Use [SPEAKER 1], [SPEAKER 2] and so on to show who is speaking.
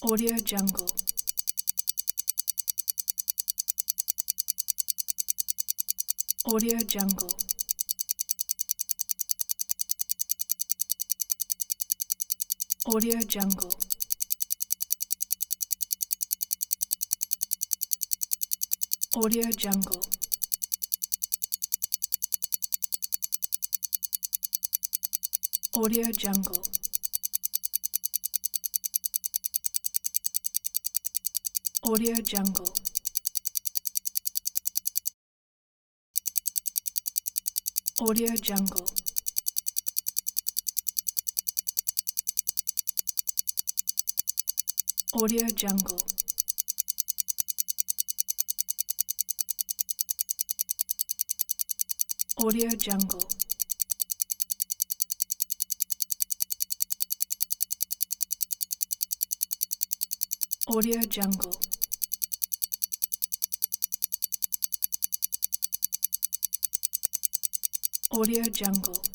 [SPEAKER 1] Audio Jungle. Audio Jungle. Audio Jungle. Audio Jungle. Audio Jungle. Audio Jungle. Audio Jungle. Audio Jungle. Audio Jungle. Audio Jungle. Audio Jungle.